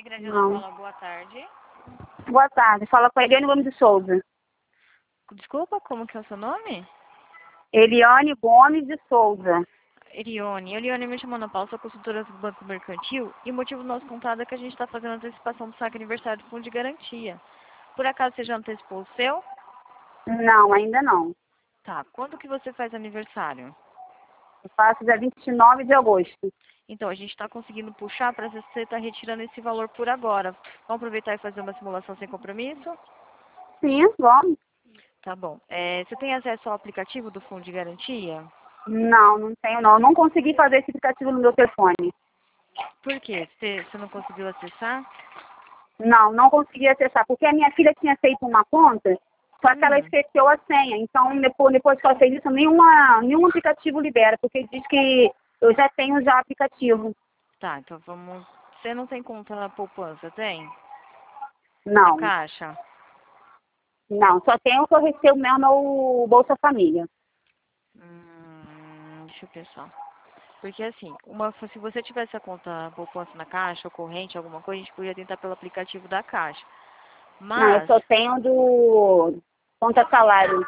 Grande Ana Não. Paula, boa tarde. Boa tarde. Fala com a Eliane Gomes de Souza. Desculpa, como que é o seu nome? Eliane Gomes de Souza. Eliane me chamou Ana Paula, sou consultora do Banco Mercantil e o motivo do nosso contato é que a gente está fazendo a antecipação do saque aniversário do Fundo de Garantia. Por acaso você já antecipou o seu? Não, ainda não. Tá, quando que você faz aniversário? Eu faço dia 29 de agosto. Então, a gente está conseguindo puxar para você estar retirando esse valor por agora. Vamos aproveitar e fazer uma simulação sem compromisso? Sim, vamos. Tá bom. Você tem acesso ao aplicativo do Fundo de Garantia? Não, não tenho não. Eu não consegui fazer esse aplicativo no meu telefone. Por quê? Você não conseguiu acessar? Não, não consegui acessar, porque a minha filha tinha feito uma conta, só que ela Hum. esqueceu a senha. Então, depois que ela fez isso, nenhum aplicativo libera, porque diz que eu já tenho já aplicativo. Tá, então vamos... Você não tem conta na poupança, tem? Na Não, Caixa? não. Só tenho o que eu recebo mesmo no Bolsa Família. Deixa eu pensar. Porque assim, se você tivesse a conta poupança na Caixa, ou corrente, alguma coisa, a gente podia tentar pelo aplicativo da Caixa. Não, eu Mas, só tenho do conta salário,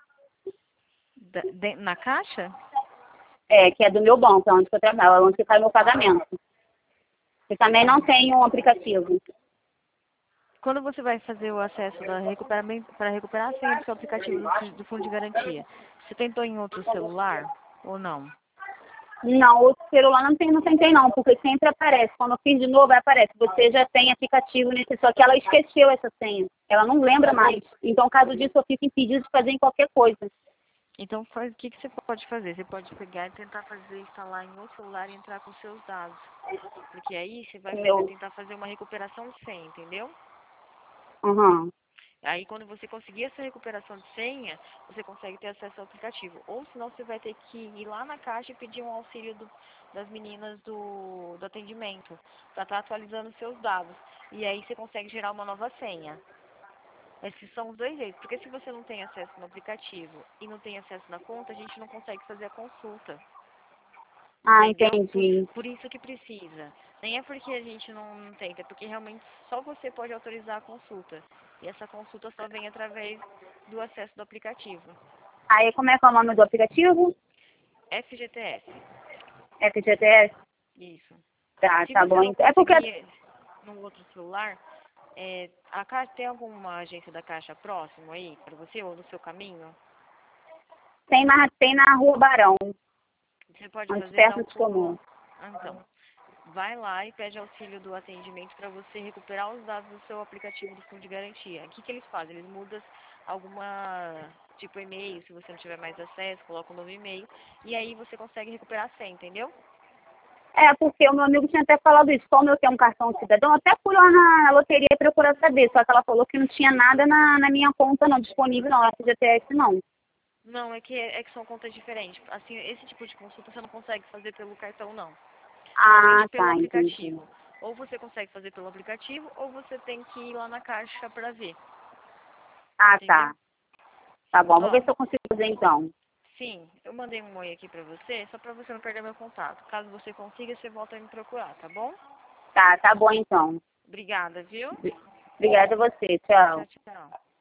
na Caixa? que é do meu banco, é onde que eu trabalho, é onde que cai meu pagamento. E também não tenho um aplicativo. Quando você vai fazer o acesso para recuperar a senha do seu aplicativo do Fundo de Garantia, você tentou em outro celular ou não? Não, outro celular não tentei não, porque sempre aparece. Quando eu fiz de novo, aparece. Você já tem aplicativo nesse, só que ela esqueceu essa senha. Ela não lembra mais. Então, caso disso, eu fico impedido de fazer em qualquer coisa. Então, o que você pode fazer? Você pode pegar e tentar instalar em outro celular e entrar com seus dados. Porque aí você vai Meu, tentar fazer uma recuperação sem, entendeu? uhum. Aí quando você conseguir essa recuperação de senha, você consegue ter acesso ao aplicativo. Ou senão você vai ter que ir lá na Caixa e pedir um auxílio das meninas do atendimento, para estar atualizando seus dados. E aí você consegue gerar uma nova senha. Esses são os dois jeitos, porque se você não tem acesso no aplicativo e não tem acesso na conta, a gente não consegue fazer a consulta. Ah, Entendeu? entendi. Por isso que precisa. Nem é porque a gente não tenta, é porque realmente só você pode autorizar a consulta. E essa consulta só vem através do acesso do aplicativo. Aí, como é que é o nome do aplicativo? FGTS. FGTS? Isso. Se Tá você bom. não É porque, conseguir no outro celular, a Caixa tem alguma agência da Caixa próximo aí para você ou no seu caminho? tem na Rua Barão, Você pode onde fazer perto então do como... comum. Então, vai lá e pede auxílio do atendimento para você recuperar os dados do seu aplicativo do Fundo de Garantia. O que eles fazem? Eles mudam alguma, tipo e-mail, se você não tiver mais acesso, coloca um novo e-mail, e aí você consegue recuperar a senha, entendeu? É, porque o meu amigo tinha até falado isso. Como eu tenho um cartão cidadão, eu até fui lá na loteria procurar saber. Só que ela falou que não tinha nada na minha conta, não, disponível, não, FGTS, não. Não, é que são contas diferentes. Assim, esse tipo de consulta você não consegue fazer pelo cartão, não. Ah, Somente pelo tá, entendi. aplicativo. Ou você consegue fazer pelo aplicativo, ou você tem que ir lá na Caixa para ver, Ah, entendeu? tá. Tá bom, vou Ó, ver se eu consigo fazer então. sim, eu mandei um oi aqui pra você, só pra você não perder meu contato. Caso você consiga, você volta a me procurar, tá bom? Tá bom então. Obrigada, viu? Obrigada a você, tchau. Tchau, tchau.